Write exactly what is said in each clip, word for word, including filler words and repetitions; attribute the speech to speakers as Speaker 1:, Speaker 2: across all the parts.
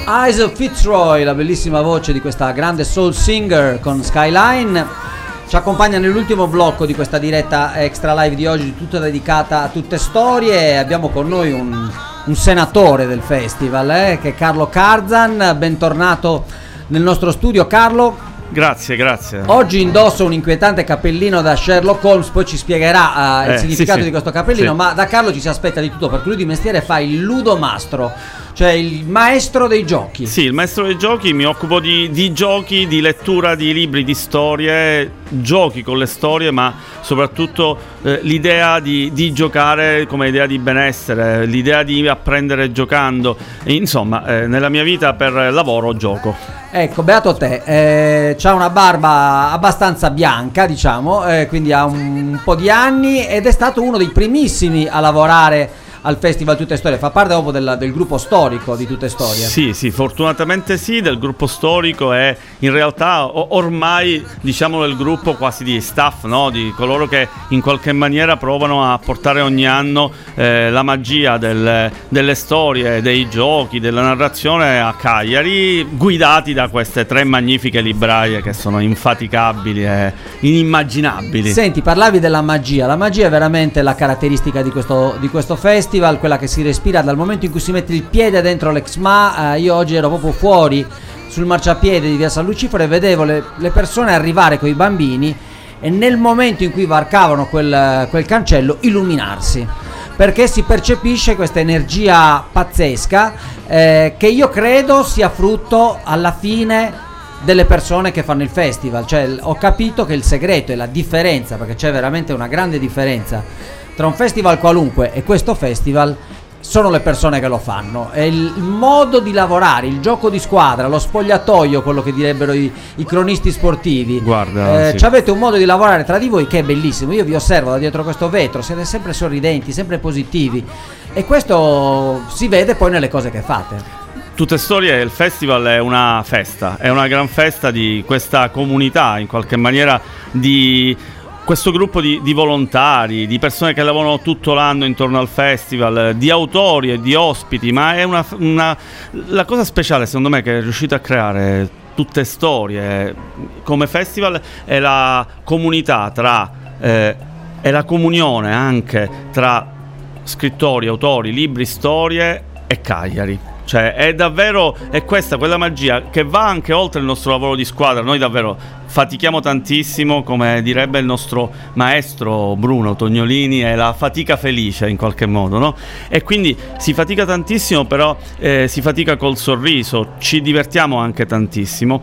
Speaker 1: Isa Fitzroy, la bellissima voce di questa grande soul singer con Skyline, ci accompagna nell'ultimo blocco di questa diretta extra live di oggi, tutta dedicata a tutte storie. Abbiamo con noi un, un senatore del festival, eh, che è Carlo Carzan. Bentornato nel nostro studio, Carlo.
Speaker 2: Grazie, grazie.
Speaker 1: Oggi indosso un inquietante cappellino da Sherlock Holmes, poi ci spiegherà uh, il
Speaker 2: eh,
Speaker 1: significato
Speaker 2: sì, sì.
Speaker 1: di questo cappellino,
Speaker 2: sì.
Speaker 1: Ma da Carlo ci si aspetta di tutto, perché lui di mestiere fa il ludomastro, cioè il maestro dei giochi.
Speaker 2: Sì, il maestro dei giochi, mi occupo di, di giochi, di lettura di libri, di storie, giochi con le storie, ma soprattutto eh, l'idea di, di giocare come idea di benessere, l'idea di apprendere giocando. Insomma, eh, nella mia vita per lavoro gioco.
Speaker 1: Ecco, beato te, eh, c'ha una barba abbastanza bianca, diciamo, eh, quindi ha un, un po' di anni ed è stato uno dei primissimi a lavorare al Festival Tutte Storie. Fa parte dopo del, del gruppo storico di Tutte Storie.
Speaker 2: Sì, sì, fortunatamente sì, del gruppo storico e in realtà o- ormai diciamo del gruppo quasi di staff, no? Di coloro che in qualche maniera provano a portare ogni anno eh, la magia del, delle storie, dei giochi, della narrazione a Cagliari, guidati da queste tre magnifiche libraie che sono infaticabili e inimmaginabili.
Speaker 1: Senti, parlavi della magia. La magia è veramente la caratteristica di questo, di questo festival, quella che si respira dal momento in cui si mette il piede dentro l'Ex M A. Eh, io oggi ero proprio fuori sul marciapiede di via San Lucifero e vedevo le, le persone arrivare con i bambini e nel momento in cui varcavano quel, quel cancello illuminarsi, perché si percepisce questa energia pazzesca eh, che io credo sia frutto alla fine delle persone che fanno il festival. Cioè, ho capito che il segreto e la differenza, perché c'è veramente una grande differenza tra un festival qualunque e questo festival, sono le persone che lo fanno. È il modo di lavorare, il gioco di squadra, lo spogliatoio, quello che direbbero i, i cronisti sportivi.
Speaker 2: Guarda,
Speaker 1: eh,
Speaker 2: sì.
Speaker 1: Avete un modo di lavorare tra di voi che è bellissimo. Io vi osservo da dietro questo vetro, siete sempre sorridenti, sempre positivi, e questo si vede poi nelle cose che fate.
Speaker 2: Tutte Storie, il festival è una festa, è una gran festa di questa comunità, in qualche maniera di questo gruppo di, di volontari, di persone che lavorano tutto l'anno intorno al festival, di autori e di ospiti, ma è una, una la cosa speciale secondo me che è riuscito a creare Tutte Storie come festival è la comunità tra eh, è la comunione anche tra scrittori, autori, libri, storie e Cagliari. Cioè è davvero, è questa quella magia che va anche oltre il nostro lavoro di squadra. Noi davvero fatichiamo tantissimo, come direbbe il nostro maestro Bruno Tognolini, è la fatica felice in qualche modo, no? E quindi si fatica tantissimo, però eh, si fatica col sorriso, ci divertiamo anche tantissimo,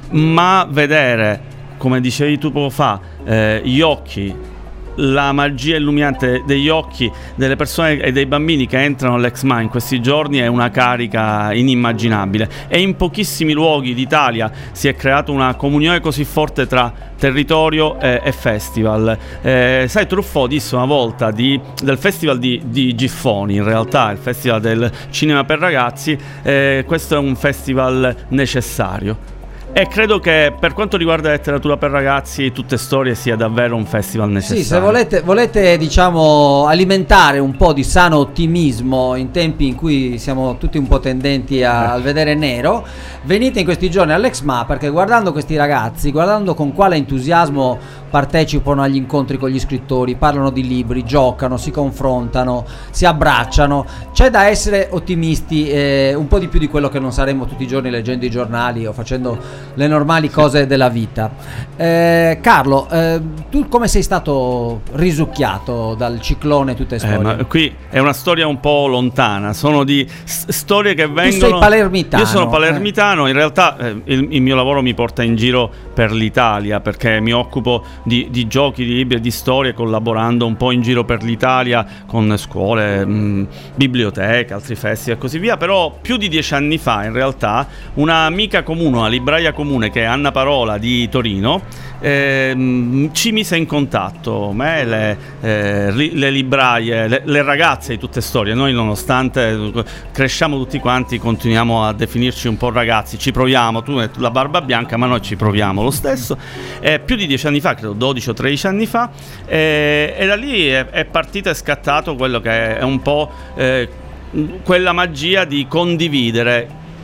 Speaker 2: ma vedere, come dicevi tu poco fa, eh, gli occhi, la magia illuminante degli occhi delle persone e dei bambini che entrano all'Ex M A in questi giorni è una carica inimmaginabile. E in pochissimi luoghi d'Italia si è creata una comunione così forte tra territorio e, e festival. Eh, sai, Truffaut disse una volta di, del festival di, di Giffoni, in realtà il festival del cinema per ragazzi, eh, questo è un festival necessario. E credo che per quanto riguarda la letteratura per ragazzi, Tutte Storie sia davvero un festival necessario.
Speaker 1: Sì, se volete, volete diciamo alimentare un po' di sano ottimismo in tempi in cui siamo tutti un po' tendenti a, al vedere nero, venite in questi giorni all'Ex M A, perché guardando questi ragazzi, guardando con quale entusiasmo partecipano agli incontri con gli scrittori, parlano di libri, giocano, si confrontano, si abbracciano, c'è da essere ottimisti, eh, un po' di più di quello che non saremmo tutti i giorni leggendo i giornali o facendo le normali cose della vita. eh, Carlo, eh, tu come sei stato risucchiato dal ciclone Tutte Storie?
Speaker 2: Eh, ma qui è una storia un po' lontana, sono di s- storie che vengono...
Speaker 1: Tu sei palermitano.
Speaker 2: Io sono palermitano, eh. In realtà eh, il, il mio lavoro mi porta in giro per l'Italia, perché mi occupo di, di giochi, di libri e di storie, collaborando un po' in giro per l'Italia con scuole, mh, biblioteche, altri festival e così via. Però più di dieci anni fa in realtà un'amica comune, una libraia comune che è Anna Parola di Torino, eh, ci mise in contatto me, le, eh, le libraie, le, le ragazze di Tutte Storie. Noi, nonostante cresciamo tutti quanti, continuiamo a definirci un po' ragazzi, ci proviamo. Tu hai la barba bianca, ma noi ci proviamo lo stesso. Eh, più di dieci anni fa, credo dodici o tredici anni fa, eh, e da lì è, è partito e scattato quello che è un po' eh, quella magia di condividere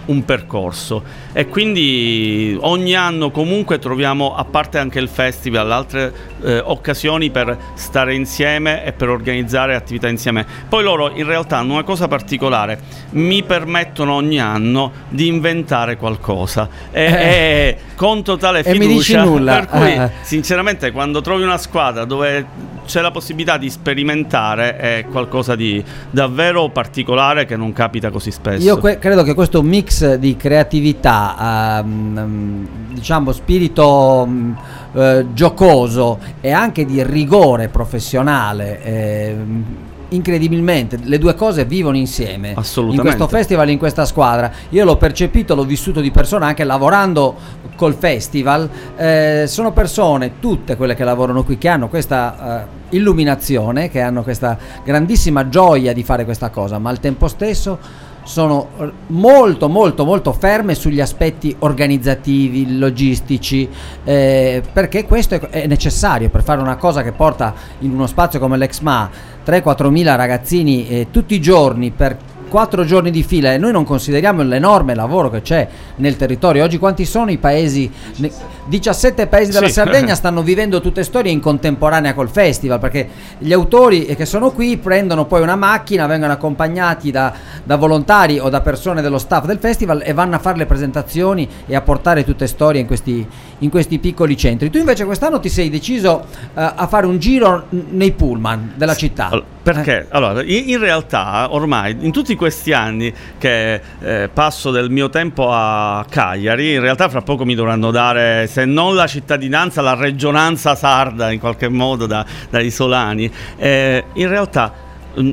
Speaker 2: un percorso, e quindi ogni anno comunque troviamo, a parte anche il festival, altre eh, occasioni per stare insieme e per organizzare attività insieme. Poi loro in realtà hanno una cosa particolare: mi permettono ogni anno di inventare qualcosa e,
Speaker 1: eh.
Speaker 2: e con totale fiducia,
Speaker 1: e mi dici nulla.
Speaker 2: Per cui
Speaker 1: eh.
Speaker 2: sinceramente quando trovi una squadra dove c'è la possibilità di sperimentare è qualcosa di davvero particolare che non capita così spesso.
Speaker 1: Io que- credo che questo mix di creatività, um, diciamo spirito um, uh, giocoso e anche di rigore professionale, eh, incredibilmente le due cose vivono insieme in questo festival, in questa squadra. Io l'ho percepito, l'ho vissuto di persona anche lavorando col festival. Eh, sono persone, tutte quelle che lavorano qui, che hanno questa eh, illuminazione, che hanno questa grandissima gioia di fare questa cosa, ma al tempo stesso sono molto molto molto ferme sugli aspetti organizzativi, logistici, eh, perché questo è, è necessario per fare una cosa che porta in uno spazio come l'Ex M A tre quattro mila ragazzini eh, tutti i giorni per quattro giorni di fila, e noi non consideriamo l'enorme lavoro che c'è nel territorio. Oggi quanti sono i paesi? diciassette paesi della
Speaker 2: sì.
Speaker 1: Sardegna stanno vivendo tutte storie in contemporanea col festival, perché gli autori che sono qui prendono poi una macchina, vengono accompagnati da, da volontari o da persone dello staff del festival e vanno a fare le presentazioni e a portare tutte storie in questi, in questi piccoli centri. Tu invece quest'anno ti sei deciso uh, a fare un giro nei pullman della città.
Speaker 2: Allora, perché? Eh. Allora, in, in realtà ormai in tutti questi anni che eh, passo del mio tempo a Cagliari, in realtà fra poco mi dovranno dare, se non la cittadinanza, la regionanza sarda in qualche modo da, da isolani. Eh, in realtà mh,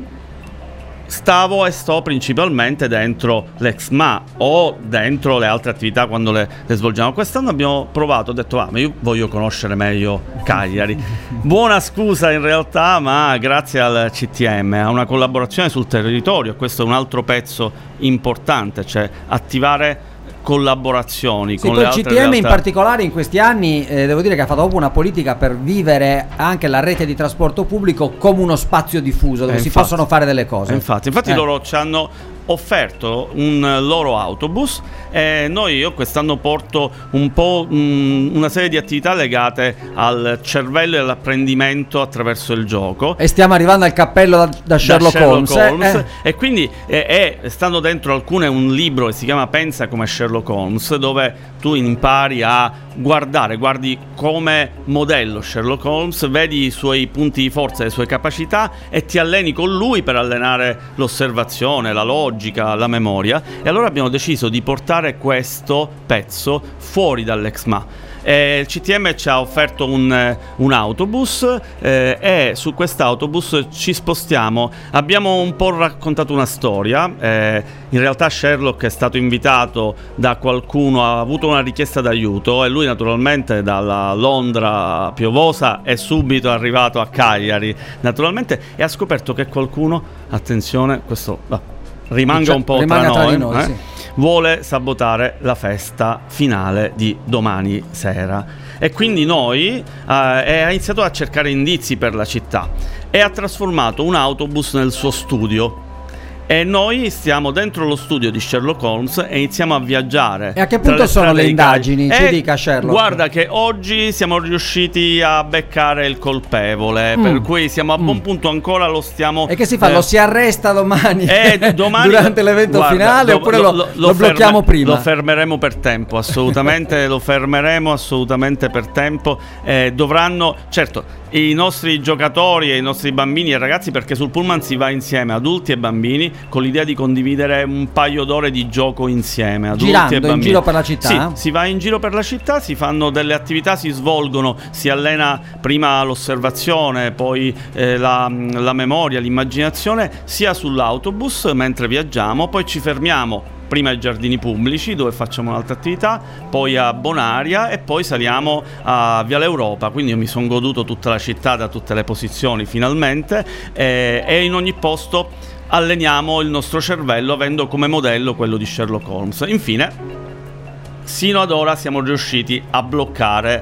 Speaker 2: stavo e sto principalmente dentro l'Ex M A o dentro le altre attività quando le, le svolgiamo. Quest'anno abbiamo provato, ho detto ah, ma io voglio conoscere meglio Cagliari. Buona scusa in realtà, ma grazie al C T M, a una collaborazione sul territorio, questo è un altro pezzo importante, cioè attivare collaborazioni
Speaker 1: sì,
Speaker 2: con
Speaker 1: poi
Speaker 2: le altre
Speaker 1: il C T M
Speaker 2: realtà.
Speaker 1: In particolare in questi anni eh, devo dire che ha fatto proprio una politica per vivere anche la rete di trasporto pubblico come uno spazio diffuso dove
Speaker 2: eh,
Speaker 1: si
Speaker 2: infatti,
Speaker 1: possono fare delle cose.
Speaker 2: Eh, infatti, infatti eh. loro ci hanno offerto un loro autobus e noi io quest'anno porto un po' mh, una serie di attività legate al cervello e all'apprendimento attraverso il gioco,
Speaker 1: e stiamo arrivando al cappello da, da Sherlock,
Speaker 2: da Sherlock
Speaker 1: Holmes,
Speaker 2: Holmes
Speaker 1: eh.
Speaker 2: e quindi eh, eh, stando dentro alcune un libro che si chiama Pensa come Sherlock Holmes, dove tu impari a guardare, guardi come modello Sherlock Holmes, vedi i suoi punti di forza, le sue capacità e ti alleni con lui per allenare l'osservazione, la logica, la memoria. E allora abbiamo deciso di portare questo pezzo fuori dall'Ex M A. Eh, il C T M ci ha offerto un, un autobus eh, e su quest'autobus ci spostiamo. Abbiamo un po' raccontato una storia. Eh, in realtà Sherlock è stato invitato da qualcuno, ha avuto una richiesta d'aiuto e lui naturalmente dalla Londra piovosa è subito arrivato a Cagliari naturalmente e ha scoperto che qualcuno, attenzione, questo va, rimanga
Speaker 1: cioè,
Speaker 2: un po'
Speaker 1: rimanga
Speaker 2: tra noi,
Speaker 1: tra di noi
Speaker 2: eh?
Speaker 1: sì.
Speaker 2: Vuole sabotare la festa finale di domani sera e quindi noi eh, ha iniziato a cercare indizi per la città e ha trasformato un autobus nel suo studio. E noi stiamo dentro lo studio di Sherlock Holmes e iniziamo a viaggiare.
Speaker 1: E a che punto sono le indagini? Ci
Speaker 2: e
Speaker 1: dica Sherlock.
Speaker 2: Guarda che oggi siamo riusciti a beccare il colpevole, mm. per cui siamo a buon mm. punto, ancora lo stiamo...
Speaker 1: E che si fa?
Speaker 2: Eh,
Speaker 1: lo si arresta domani,
Speaker 2: eh, domani
Speaker 1: durante l'evento
Speaker 2: guarda,
Speaker 1: finale
Speaker 2: lo,
Speaker 1: oppure
Speaker 2: lo,
Speaker 1: lo,
Speaker 2: lo,
Speaker 1: lo
Speaker 2: lo
Speaker 1: blocchiamo
Speaker 2: ferme,
Speaker 1: prima?
Speaker 2: Lo fermeremo per tempo, assolutamente, lo fermeremo assolutamente per tempo. Eh, dovranno, certo, i nostri giocatori e i nostri bambini e ragazzi, perché sul pullman si va insieme, adulti e bambini, con l'idea di condividere un paio d'ore di gioco insieme, adulti
Speaker 1: girando
Speaker 2: e bambini.
Speaker 1: in giro per la città?
Speaker 2: Sì, si va in giro per la città, si fanno delle attività, si svolgono, si allena prima l'osservazione, poi eh, la, la memoria, l'immaginazione, sia sull'autobus mentre viaggiamo, poi ci fermiamo prima ai giardini pubblici dove facciamo un'altra attività, poi a Bonaria e poi saliamo a Viale Europa. Quindi io mi sono goduto tutta la città da tutte le posizioni finalmente eh, e in ogni posto alleniamo il nostro cervello avendo come modello quello di Sherlock Holmes. Infine, sino ad ora siamo riusciti a bloccare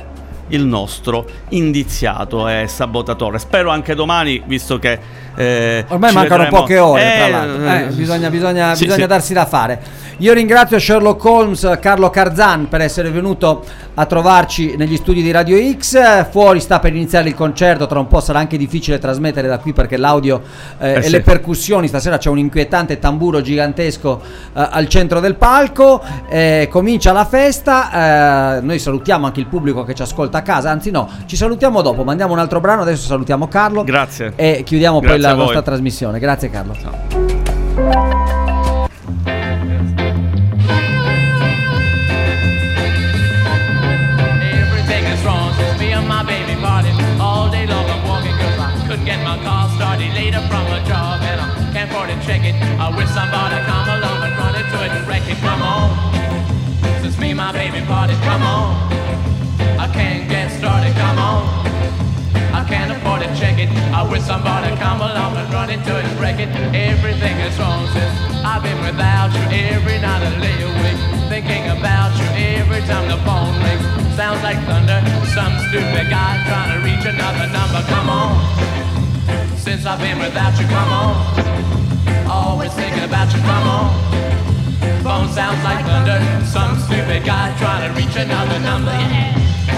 Speaker 2: il nostro indiziato e sabotatore. Spero anche domani, visto che eh,
Speaker 1: ormai mancano vedremo. poche ore, eh, tra l'altro. Eh, bisogna, bisogna, sì, bisogna sì. darsi da fare. Io ringrazio Sherlock Holmes, Carlo Carzan, per essere venuto a trovarci negli studi di Radio X. Fuori sta per iniziare il concerto, tra un po' sarà anche difficile trasmettere da qui perché l'audio eh, eh, e sì. le percussioni, stasera c'è un inquietante tamburo gigantesco eh, al centro del palco. Eh, comincia la festa, eh, noi salutiamo anche il pubblico che ci ascolta a casa, anzi no, ci salutiamo dopo, mandiamo un altro brano, adesso salutiamo Carlo.
Speaker 2: Grazie.
Speaker 1: E chiudiamo Grazie poi la nostra trasmissione. Grazie Carlo. Ciao.
Speaker 3: Get my car started later from a job and I can't afford to check it. I wish somebody come along and run into it and wreck it. Come on, since me and my baby party, come on. I can't get started, come on. I can't afford to check it. I wish somebody come along and run into it and wreck it. Everything is wrong since I've been without you. Every night I lay awake thinking about you. Every time the phone rings, sounds like thunder. Some stupid guy trying to reach another number. Come on. Since I've been without you, come on. Always thinking about you, come on. Phone sounds like thunder. Some stupid guy trying to reach another number. Yeah.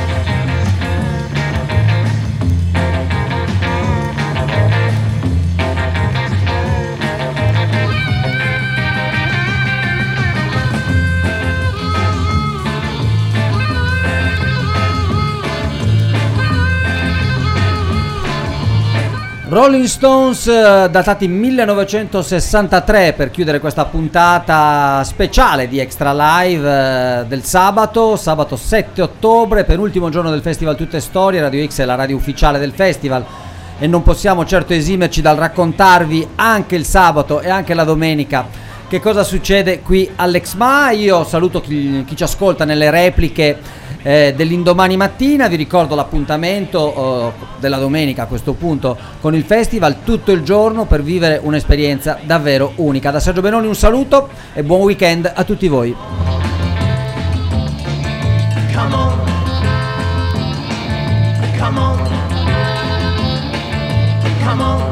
Speaker 1: Rolling Stones, datati millenovecentosessantatré, per chiudere questa puntata speciale di Extra Live del sabato, sabato sette ottobre, penultimo giorno del Festival Tutte Storie. Radio X è la radio ufficiale del festival e non possiamo certo esimerci dal raccontarvi anche il sabato e anche la domenica che cosa succede qui all'Exma. Io saluto chi, chi ci ascolta nelle repliche Eh, dell'indomani mattina. Vi ricordo l'appuntamento eh, della domenica a questo punto con il festival, tutto il giorno per vivere un'esperienza davvero unica. Da Sergio Benoni un saluto e buon weekend a tutti voi. Come on. Come on. Come on.